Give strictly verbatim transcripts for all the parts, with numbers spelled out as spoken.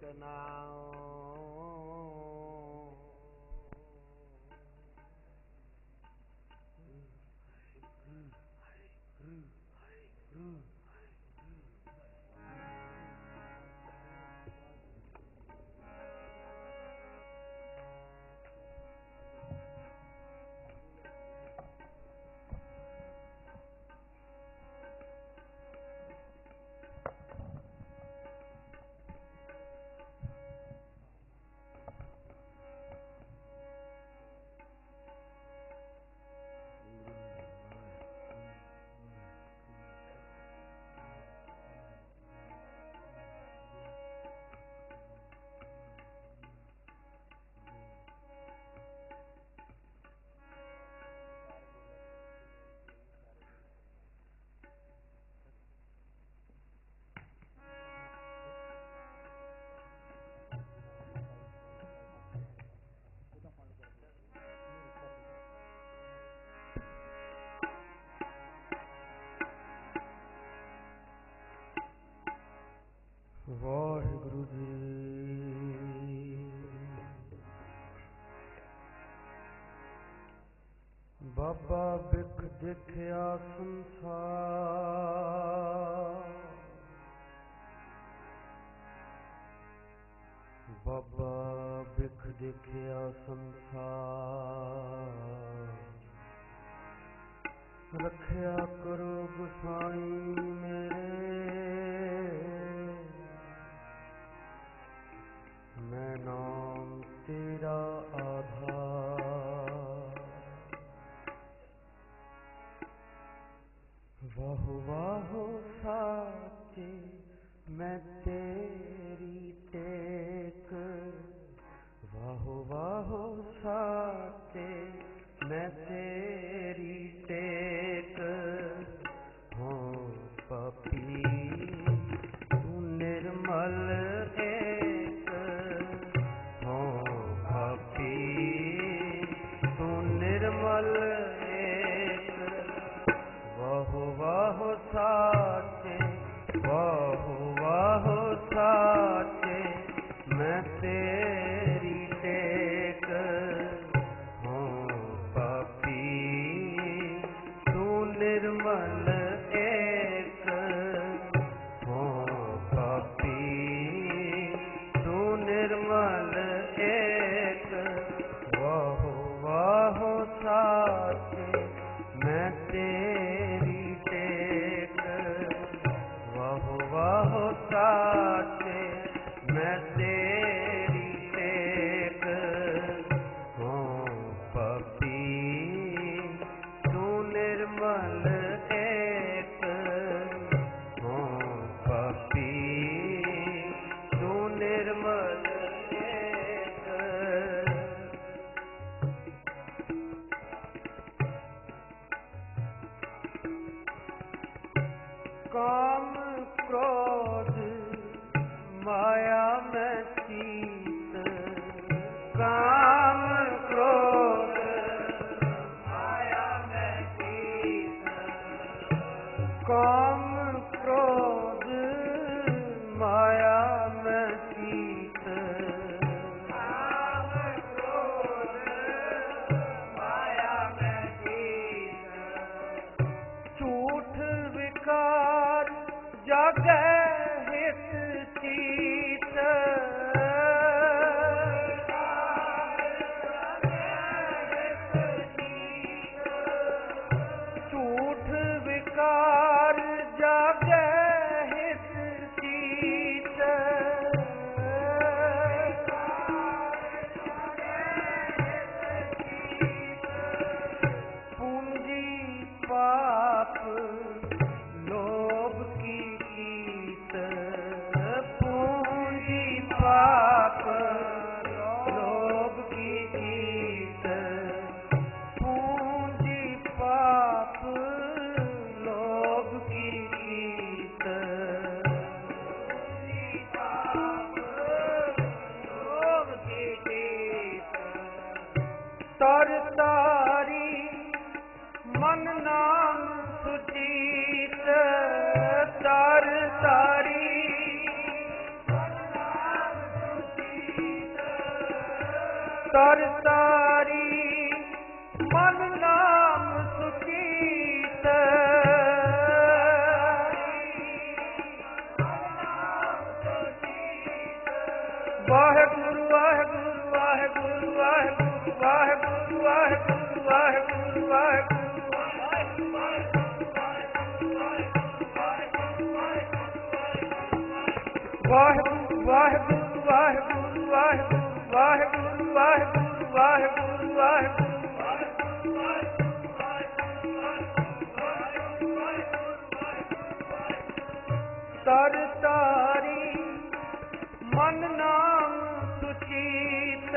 ਵਾਹਿਗੁਰੂ ਜੀ। ਬਾਬਾ ਬਿਖ ਦੇਖਿਆ ਸੰਸਾਰ, ਬਾਬਾ ਬਿਖ ਦੇਖਿਆ ਸੰਸਾਰ। ਰੱਖਿਆ ਕਰੋ ਗੁਸਾਈ ਮੇਰੇ, ਮੈਂ ਨਾਮ ਤੇਰਾ ਆਧਾਰ। ਵਾਹੋ ਵਾਹੋ ਸਾਚੇ ਮੈਂ ਤੇਰੀ ਟੇਕ, ਵਾਹੋ ਵਾਹੋ ਸਾਚੇ ਮੈਂ ਤੇਰੀ ਟੇਕ। ਹੋ ਪਾਪੀ ਤੂੰ ਨਿਰਮਲ ਏਕ, ਹੋ ਪਾਪੀ ਤੂੰ ਨਿਰਮਲ ਏਕ। ਵਾਹੋ ਵਾਹੋ ਸਾਚੇ, ਵਾਹੋ ਵਾਹੋ ਸਾਚੇ ਮੈਂ ਤੇਰੀ ਟੇਕ। ਹੋ ਪਾਪੀ ਤੂੰ ਨਿਰਮਲ ਏਕ, ਹੋ ਪਾਪੀ ਤੂੰ ਨਿਰਮਲ ਏਕ। ਵਾਹੋ ਵਾਹੋ ਸਾਚੇ ਮੈਂ ਤੇਰੀ ਟੇਕ, ਵਾਹੋ ਵਾਹੋ ਸਾਚੇ ਮੈਂ ਤੇਰੀ ਟੇਕ। ਹੋ ਪਾਪੀ ਤੂੰ ਨਿਰਮਲ ਏਕ, ਹੋ ਪਾਪੀ ਤੂੰ ਨਿਰਮਲ ਏਕ। ਕਾਮ ਕ੍ਰੋਧ ਮਾਇਆ ਮੈਂ ਤਰ ਤਾਰੀ ਮਨ ਨਾਮ ਸੁਚੀਤ ਵਾਹਿਗੁਰੂ ਵਾਹਿਗੁਰੂ ਵਾਹਿਗੁਰੂ ਵਾਹਿਗੁਰੂ ਵਾਹਿਗੁਰੂ ਵਾਹਿਗੁਰੂ ਵਾਹਿਗੁਰੂ ਵਾਹਿਗੁਰੂ ਵਾਹਿਗੁਰੂ ਵਾਹਿਗੁਰੂ ਵਾਹਿਗੁਰੂ ਵਾਹਿਗੁਰੂ ਵਾਹਿਗੁਰੂ ਵਾਹਿਗੁਰੂ ਤਰ ਤਾਰੀ ਮਨ ਨਾਮ ਸੁਚੀਤ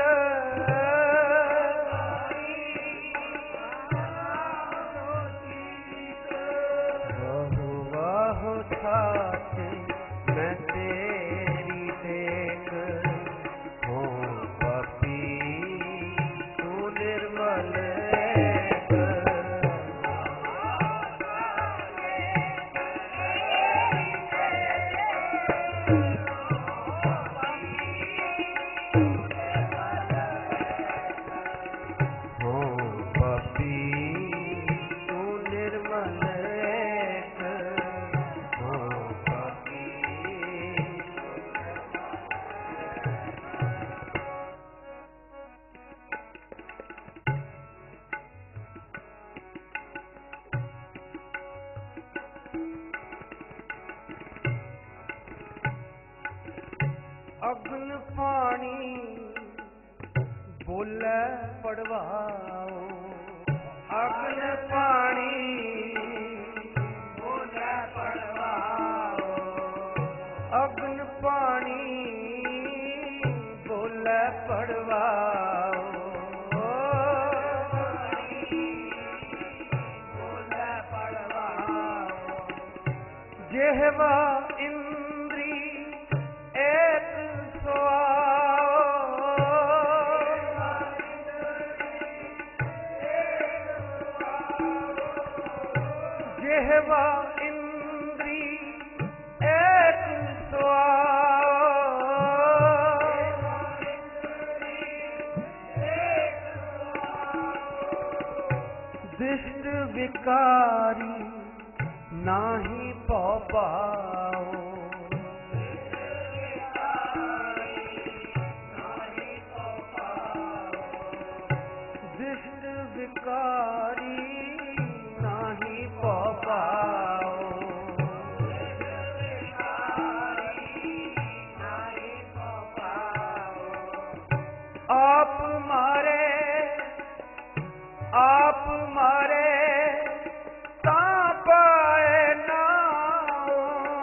ਵਾਹੋ ਵਾਹੋ ਸਾਚੇ ਮੈਂ ਤੇਰੀ ਟੇਕ ਹੋ ਪਾਪੀ ਤੂੰ ਨਿਰਮਲ ਅਗਨ ਪਾਣੀ ਬੋਲੇ ਪੜਵਾਓ ਅਗਨ ਪਾਣੀ ਬੋਲੇ ਪੜਵਾਓ ਅਗਨ ਪਾਣੀ ਬੋਲੇ ਪੜਵਾਓ ਬੋਲੇ ਪੜਵਾਓ ਜਿਹਵਾ ਇੰਦਰੀ ਏਕ ਜਿਹਵਾ ਇੰਦਰੀ ਏਕ ਸੁਆਓ ਦਿਸ਼ਟ ਵਿਕਾਰੀ ਨਾਹੀ ਭਉ ਪਾਓ ਦਿਸ਼ਟ ਵਿਕਾਰੀ ਨਾਹੀ ਭਉ ਪਾਓ ਆਪ ਮਾਰੇ ਆਪ ਮਾਰੇ ਤਾਂ ਪਾਏ ਨਾਉ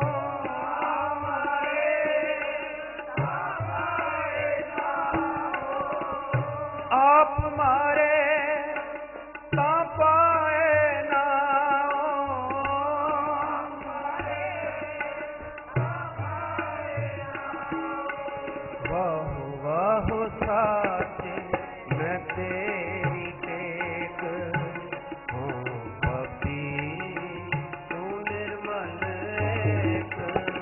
ਆਪ ਮਾਰੇ ਤਾਂ ਪਾਏ ਨਾਉ ਵਾਹੋ ਵਾਹੋ ਸਾਚੇ ਮੈਂ ਤੇਰੀ ਟੇਕ ਹੋ ਪਾਪੀ ਤੂੰ ਨਿਰਮਲ ਏਕ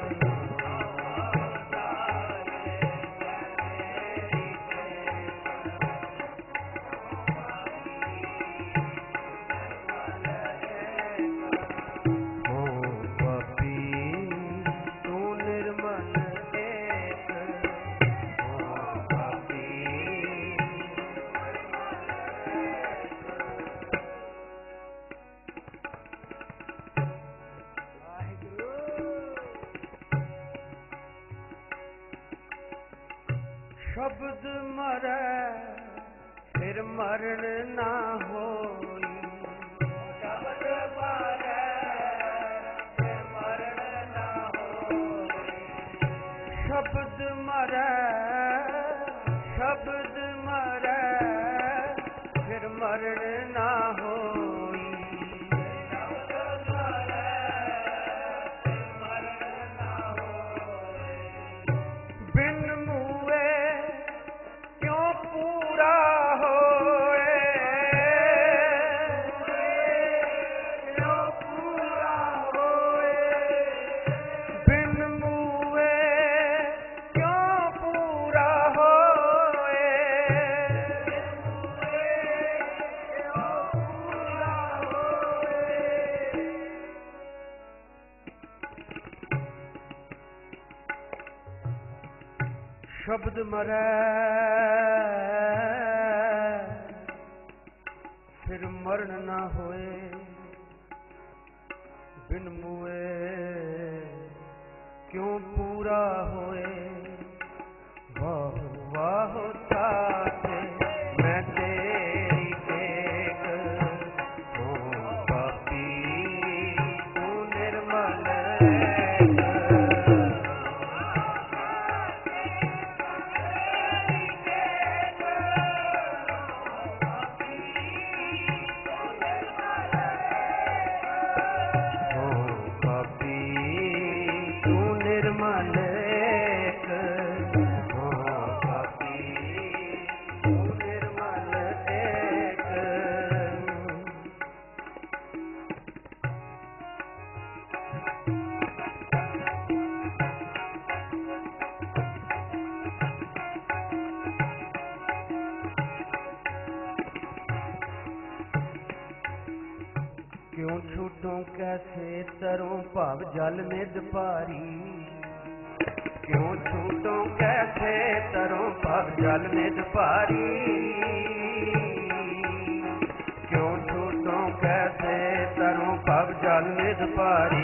ਸ਼ਬਦ ਮਰੈ ਫਿਰ ਮਰਨ ਨਾ ਹੋਈ ਸ਼ਬਦ ਮਰੈ ਫਿਰ ਮਰਨ ਨਾ ਹੋਈ ਸ਼ਬਦ ਮਰੈ ਸ਼ਬਦ ਮਰੈ ਫਿਰ ਮਰਨ ਨਾ ਹੋਈ ਸ਼ਬਦ ਮਰੈ ਫਿਰ ਮਰਨ ਨਾ ਹੋਈ ਬਿਨ ਮੂਏ ਕਿਉਂ ਪੂਰਾ ਹੋਏ ਕਿਉਂ ਪੂਰਾ ਹੋਏ ਬਿਨ ਮੂਏ ਕਿਉਂ ਪੂਰਾ ਹੋਏ शब्द मरै फिर मरण ना होए, बिन मुए क्यों पूरा होए। वाह वाह ठाठे मैं तेरी टेक, हूँ पापी तू निर्मल। क्यों छूटूं कैसे तरों भाव जल निध भारी। क्यों छूटूं कैसे तरों भाव जल निध भारी। क्यों छूटूं कैसे तरों भाव जल निध भारी।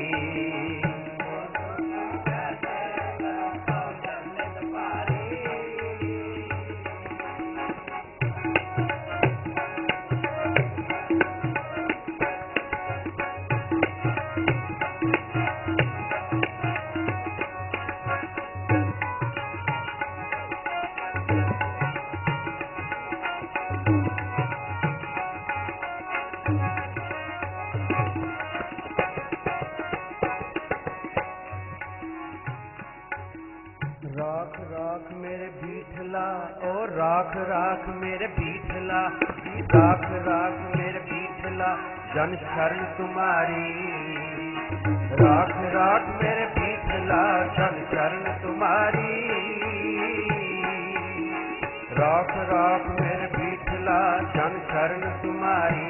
राख राख मेरे बीठला, ओ राख राख मेरे बीठला। राख राख मेरे बीठला जन शरण तुम्हारी। राख राख मेरे बीठला जन शरण तुम्हारी। राख राख मेरे बीठला जन शरण तुम्हारी।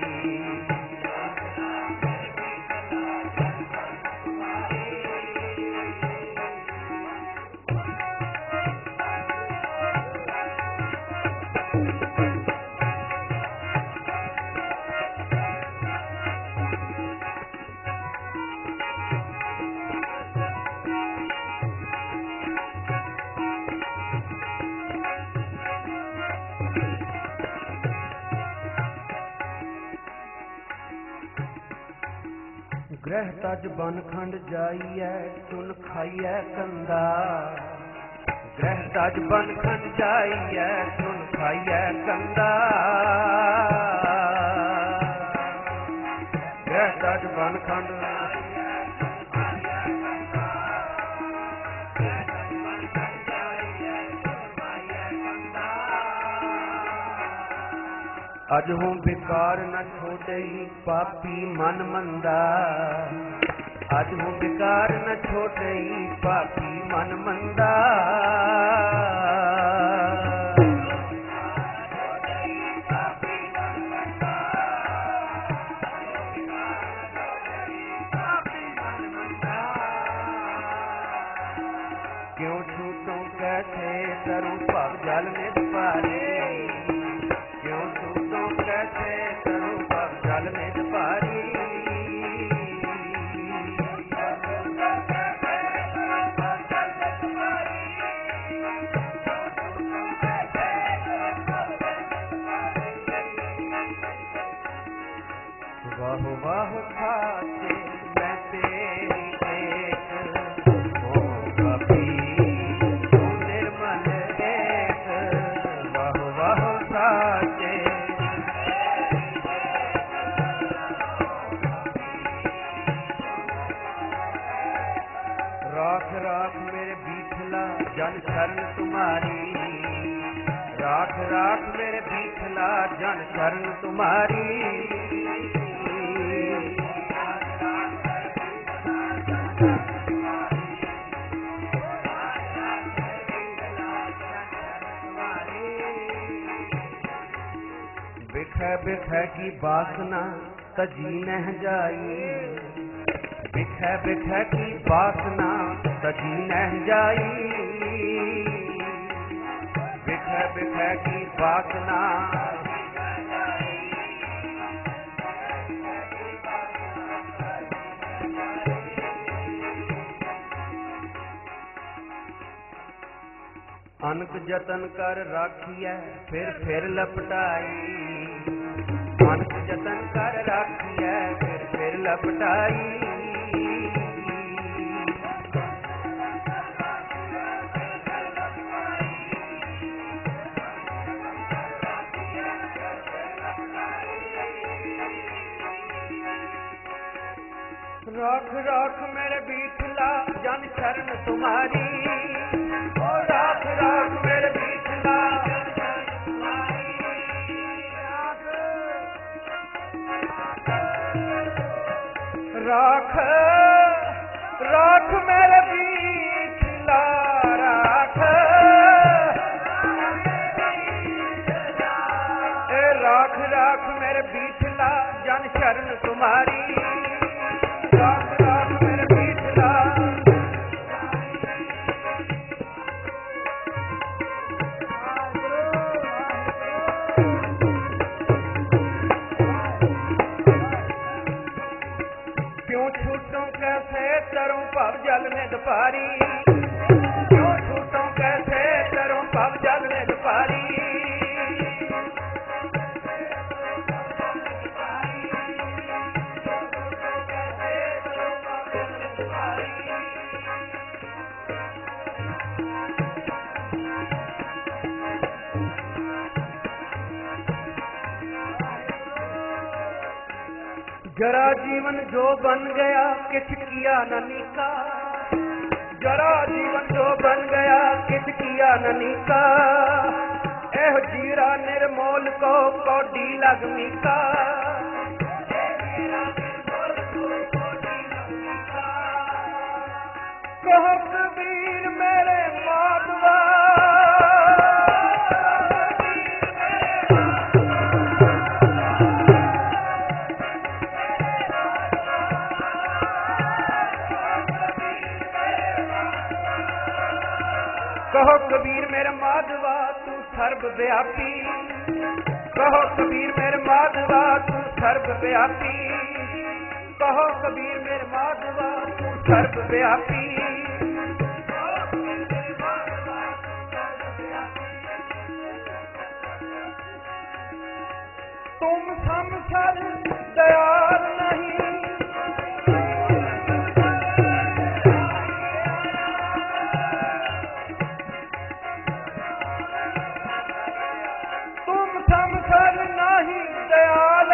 ग्रह तज बन खंड जाइए सुन खाइए कंदा। ग्रह तज बन खंड जाइए सुन खाइए कंदा। ग्रह तज बन खंड अज हूँ बेकार न छोड़े पापी मन मंदा। अज हूँ बेकार न छोड़े पापी मन मंदा। क्यों छूटूं कैसे तरूं भाव जल निध भारी। क्यों छूटूं कैसे तरूं भाव जल निध भारी। वाह वाह ठाठे मैं तेरी टेक, हूँ पापी तू निर्मल एक। वाह वाह ठाठे राख राख मेरे बीठला जन शरण तुम्हारी। राख राख मेरे बीठला जन शरण तुम्हारी। बिख बिख की वासना तजी नह जाई। बिख बिख की वासना सजी नह जाई बिख बिख की वासना अनक जतन कर राखिए फिर फिर लपटाई अनक जतन कर राखिए फिर फिर लपटाई राख राख मेरे बीठला जन शरण तुम्हारी ओ राख राख मेरे बीठला राख राख मेरे बीठला राख ए राख राख मेरे बीठला जन शरण तुम्हारी जल में दुपारी क्यों छूटों कैसे तरों पब जल में दुपारी जरा जीवन जो बन गया किछ किया न नीका जरा जीवन जो बन गया किछ किया न नीका एह जीरा निर्मोल को कौडी लगमी का कहो कबीर मेरे माधवा कहो कबीर मेरे माधवा तू सर्व व्यापी कहो कबीर मेरे माधवा तू सर्व व्यापी कहो कबीर मेरे माधवा तू सर्व व्यापी तुम समसर दयाल नहीं दयाल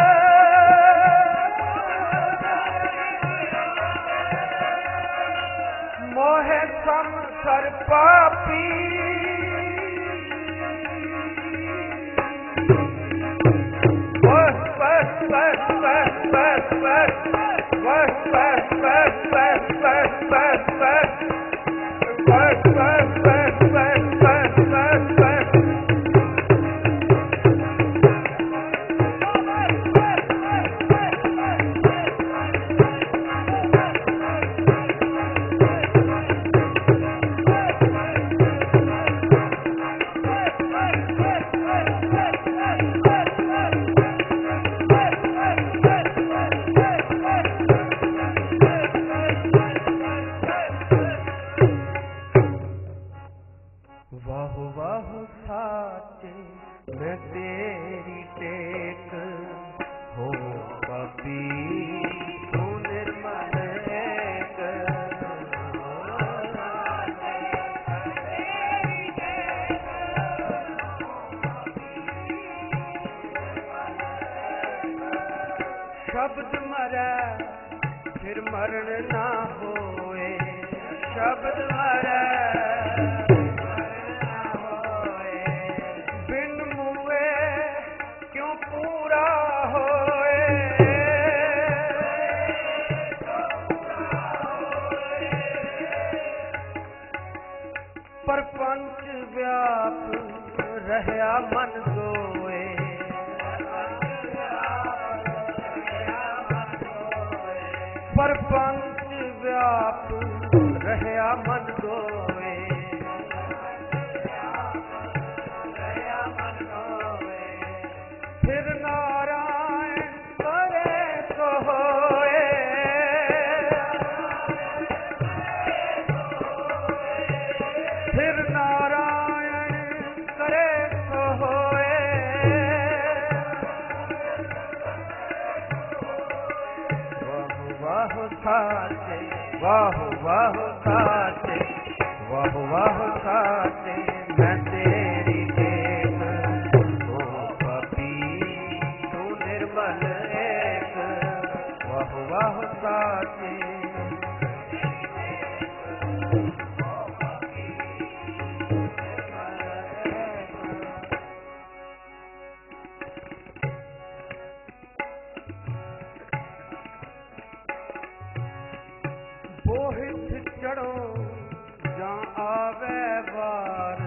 मोहे समसर पापी बस बस बस बस बस बस बस बस बस बस बस बस बस बस बस बस बस बस बस वाह वाह साचे मैं तेरी टेक हो पपी तू निर्मल एक शब्द मरै फिर मरण ना होए शब्द मरै परपंच व्याप रहया मन सोए परपंच व्याप रहया दया मन दोवे फिर नारायण करे सो होए फिर नारायण करे सो होए वाह वाह साचे वाह वाह साचे वाह वाह साचे मैं तेरी वाह साचे बोहित चढ़ो जा आवे बार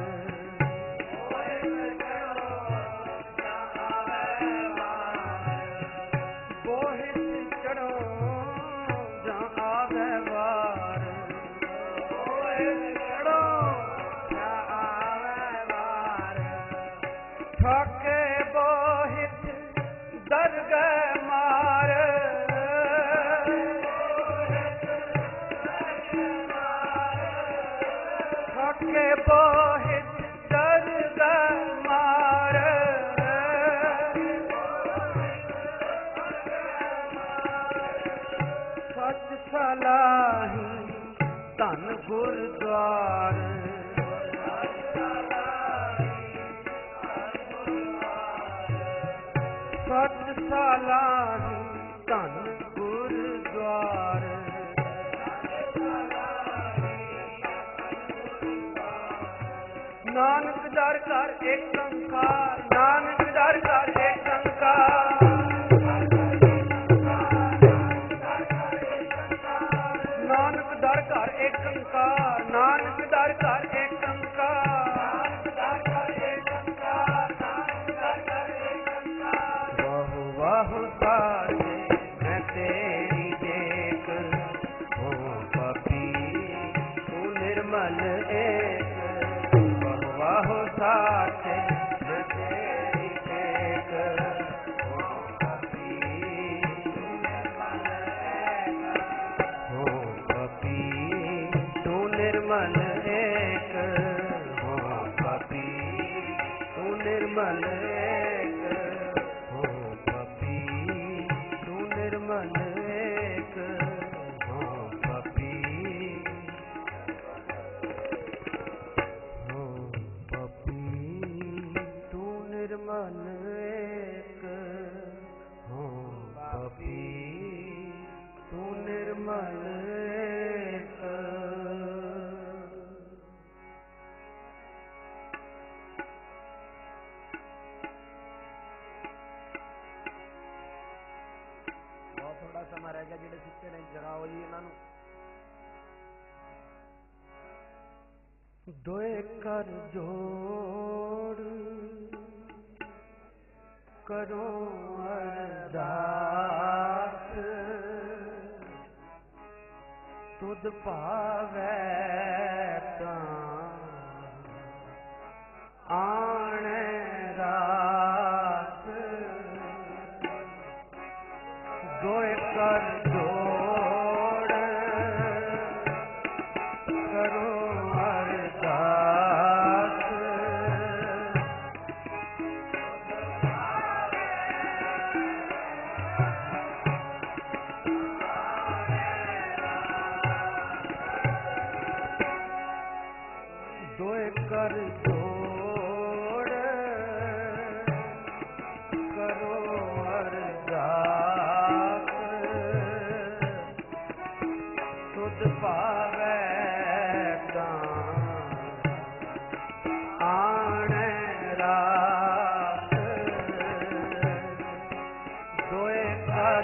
ठाके बोहित दर्ग मार ठाके बोहित दर्ग मार सच सलाही धन गुरद्वार सच सलाही धन गुरद्वार नानक दर कर एक कंकार नानक दर कर एक कंकार नानक दर कर एक कंकार नानक दर कर एक कंकार वाह साचे मैं तेरी देख हो पपी तू निर्मल एक वाह वाह साचे मैं तेरी देख हो पपी तू निर्मल एक हो पपी तू निर्मल एक हो पपी तू निर्मल निर्मल एक हो पपी हो पपी तू निर्मल एक हो पपी तू निर्मल एक थोड़ा समा रह गया जेडे सुते ने जगाओ जी इन्हों दोए कर जोड़ करो अरदास तुद पावे आने रात दोए कर जोड़ करो अरदास दोए कर जोड़ करो अरदास तुद पावे आने रात दोए कर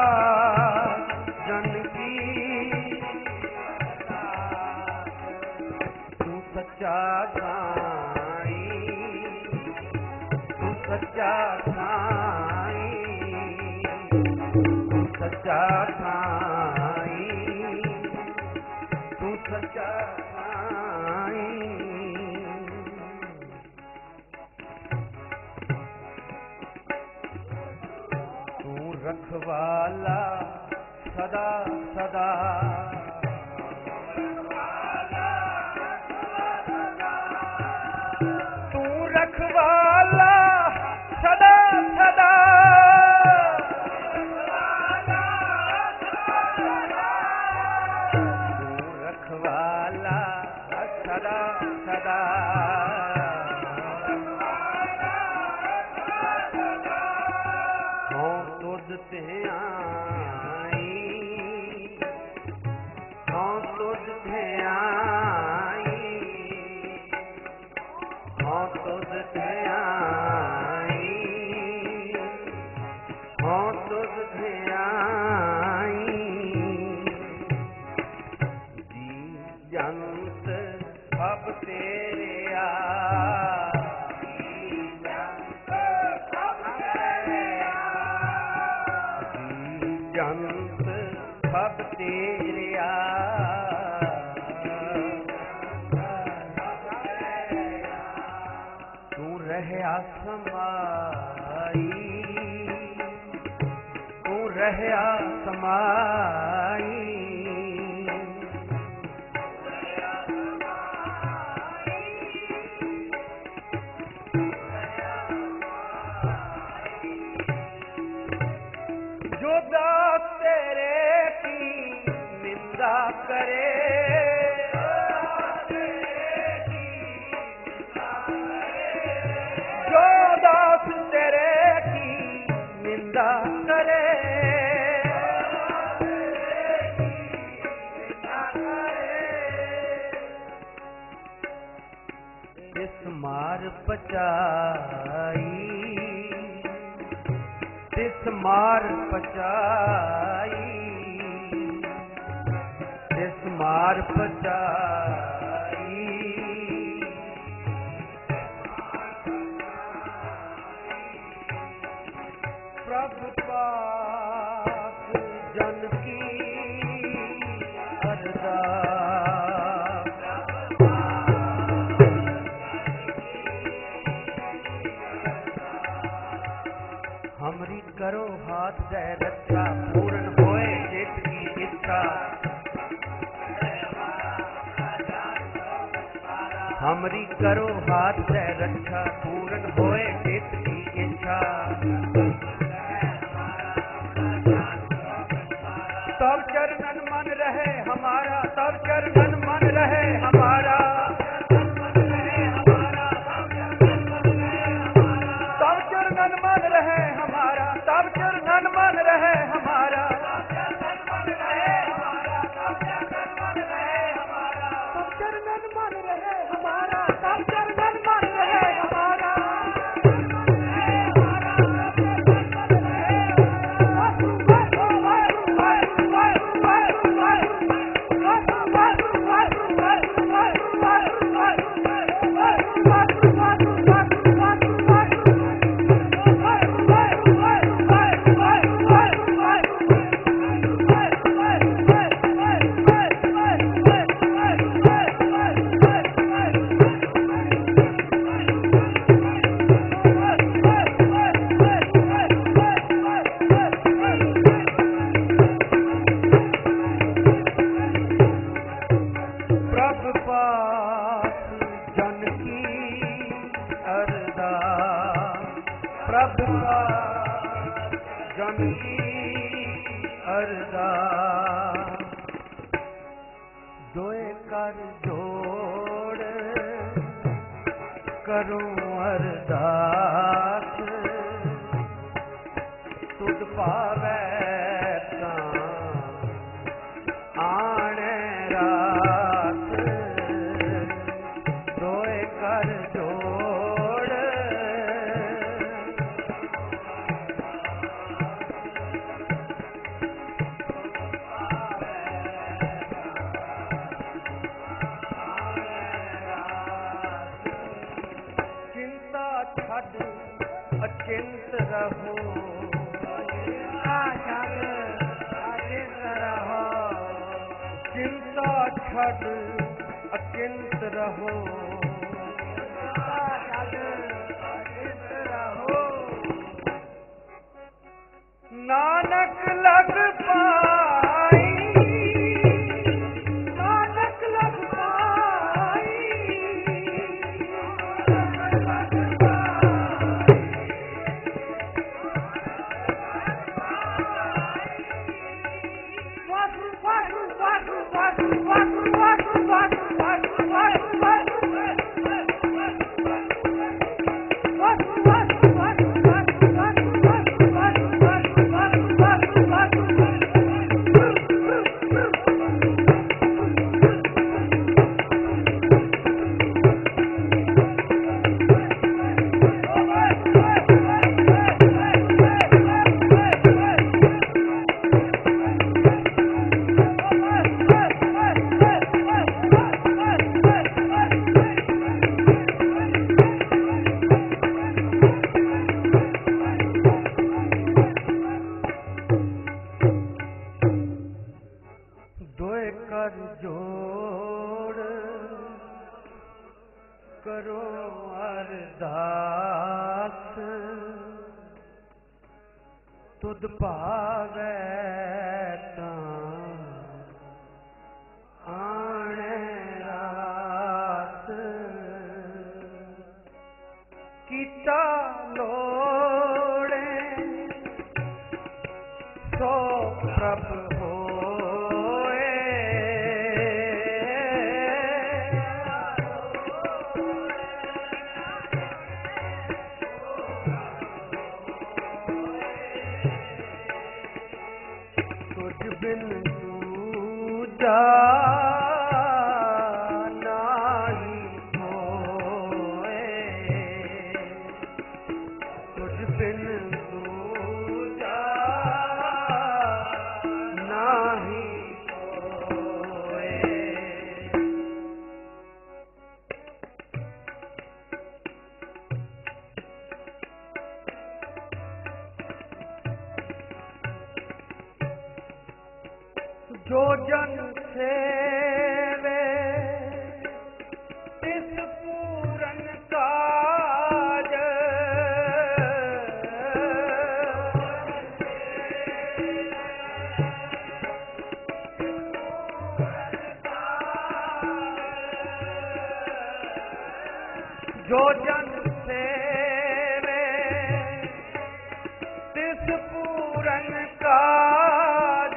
जन की तू सच्चा साईं, तू सच्चा साईं, तू सच्चा साईं, तू सच्चा साईं। रखवाला सदा सदा, तू रखवाला सदा सदा, तू रखवाला सदा सदा, तुझ ते आई, हाँ तुझ ते आई, हाँ तुझ ते आई, हाँ तुझ ते आई। जी जंत अब तेरे आ, जंत सब तेरे आ, तू रहया समाई, तू रहया समाई, जो दास तेरे की निंदा करे, जो दास तेरे की निंदा करे, इस मार पचाई, तिस मार पचाई, तिस मार पचाई। प्रभु पास जन की अरदास, हमरी करो हाथ दे रक्षा, पूर्ण होए चित की इच्छा, हमरी करो हाथ दे रक्षा, पूर्ण होए चित की इच्छा। तब चरणन मन रहे हमारा, तब चरणन मन रहे हमारा, तब चरणन मन रहे हमारा, तब चरणन मन रहे हमारा, तब चरणन मन रहे हमारा, तब चरणन मन रहे हमारा। प्रभु जन की अरदास, दोए कर जोड़ करूं अरदास, तुझ पावे आने रात, दोए कर जोड़ छड अचिंत रहो, चिंता छड अचिंत रहो, चिंता छड अचिंत रहो, चिंता छड अचिंत रहो। नानक लग पाई, नानक लग पाई, वासु वासु वासु वासु वासु वासु वासु वासु वासु वासु दोए कर जोड़ करो अरदास, तुद पावे तां आणे रात, कीता लोड़े सो प्रभ होए, तुझ बिन दूजा नाही होए, तुझ बिन दूजा नाही होए। जो जन सेवे तिस पूरन काज, जो जन सेवे तिस पूरन काज,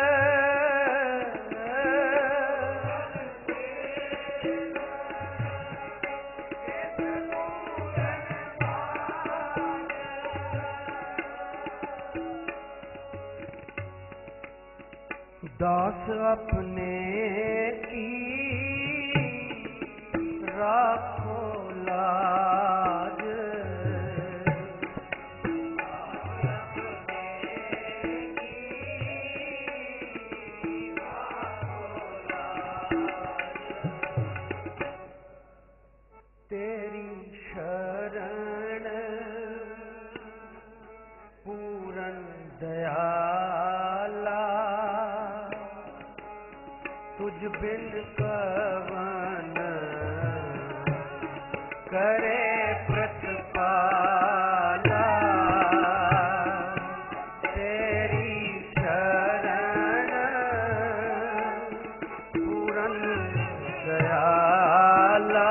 दास अपने की राखो लाज, तेरी शरण पूरन दयाला, तुझ बिन कवन करे प्रतिपाला, तेरी शरण पूरन दयाला,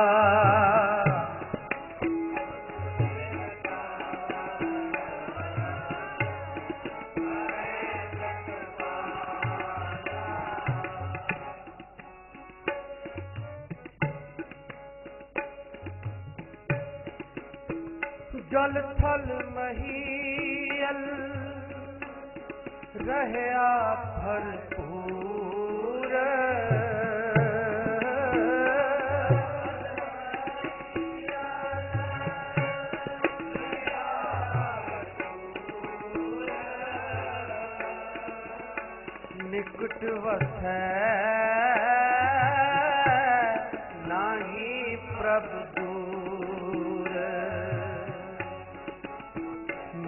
जल थल महीयल रहया भरपूर, निकट वसै नाही प्रभु दूर,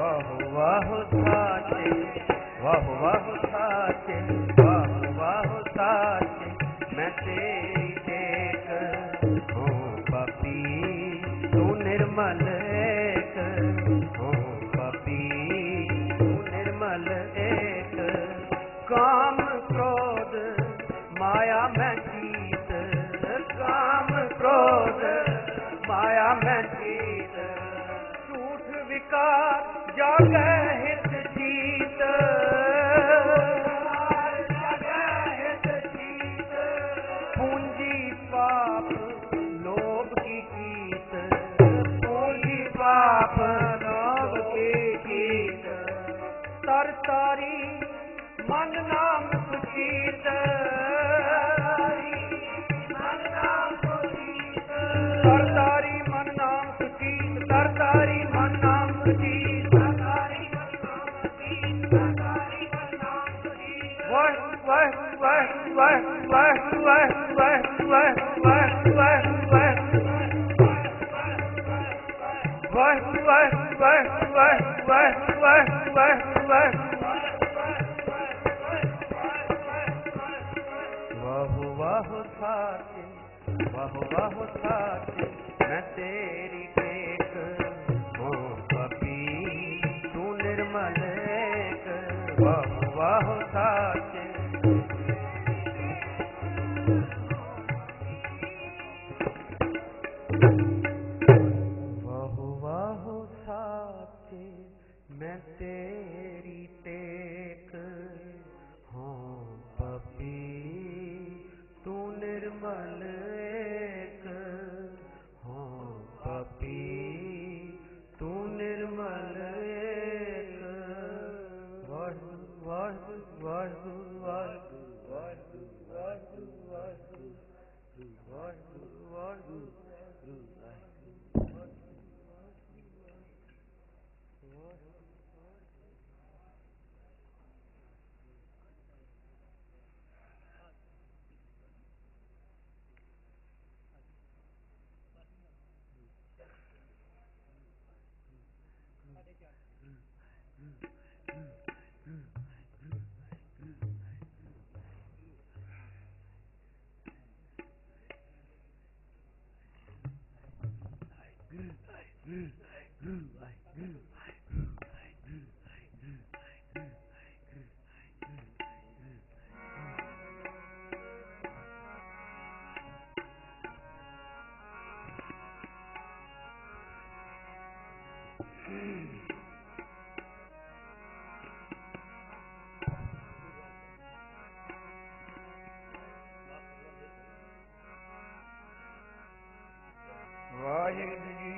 ਵਾਹ ਵਾਹ ਸਾਚੇ, ਵਾਹ ਵਾਹ ਸਾਚੇ, ਵਾਹ ਵਾਹ ਸਾਚੇ, ਮੈਂ ਤੇਰੀ ਟੇਕ ਹੋ ਪਾਪੀ ਤੂੰ ਨਿਰਮਲ ਏਕ, ਹੋ ਪਾਪੀ ਤੂੰ ਨਿਰਮਲ ਏਕ। ਕਾਮ ਕ੍ਰੋਧ ਮਾਇਆ ਮੈਂ ਜੀਤ, ਕਾਮ ਕ੍ਰੋਧ ਮਾਇਆ ਮੈਂ ਜੀਤ, ਝੂਠ ਵਿਕਾਰ ਜਾਗੈ ਹਿਤ ਜੀਤ, ਜਾਗੈ ਹਿਤ ਜੀਤ, ਪੂੰਜੀ ਪਾਪ ਲੋਭ ਕੀ ਕੀਤ, ਪੂੰਜੀ ਪਾਪ ਲੋਭ ਕੀ ਕੀਤ, ਤਰ ਤਾਰੀ ਮਨ ਨਾਮ ਸੁਚੀਤ, ਮਨ ਨਾਮ ਸੁਚੀਤ, ਤਰ ਤਾਰੀ ਮਨ ਨਾਮ ਸੁਚੀਤ, ਤਰ ਤਾਰੀ ਮਨ ਨਾਮ ਸੁਚੀਤ, ਤਰ ਤਾਰੀ ਮਨ ਨਾਮ ਸੁਚੀਤ, ਤਰ ਤਾਰੀ ਮਨ ਨਾਮ ਸੁਚੀਤ। ਵਾਹ ਵਾਹ ਵਾਹ ਵਾਹ ਵਾਹ ਵਾਹ ਵਾਹ ਵਾਹ ਵਾਹ ਵਾਹ ਵਾਹ ਵਾਹ ਵਾਹ ਵਾਹ ਵਾਹ ਵਾਹ। ਵਾਹ ਵਾਹ ਸਾਚੇ, ਵਾਹ ਵਾਹ ਸਾਚੇ, ਮੈਂ ਤੇਰੀ ਟੇਕ ਹੋ ਪਾਪੀ ਤੂੰ ਨਿਰਮਲ ਏਕ, ਵਾਹ ਵਾਹ ਸਾਚੇ। ਵਾਹ ਵਾਹ ਸਾਚੇ, ਮੈਂ ਤੇਰੀ ਟੇਕ ਹਾਂ ਪਾਪੀ ਤੂੰ ਨਿਰਮਲ ਏਕ, ਹਾਂ ਪਾਪੀ ਤੂੰ ਨਿਰਮਲ ਏਕ। ਵਾਹਿਗੁਰੂ ਵਾਹਿਗੁਰੂ ਵਾਹਿਗੁਰੂ ਵਾਹਿਗੁਰੂ ਵਾਹਿਗੁਰੂ ਵਾਹਿਗੁਰੂ ਵਾਹਿਗੁਰੂ ਵਾਹਿਗੁਰੂ। ਵਾਹਿਗੁਰੂ ਜੀ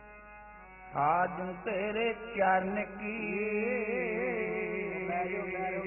ਸਾਜਨ ਤੇਰੇ ਚਰਨ ਕੀ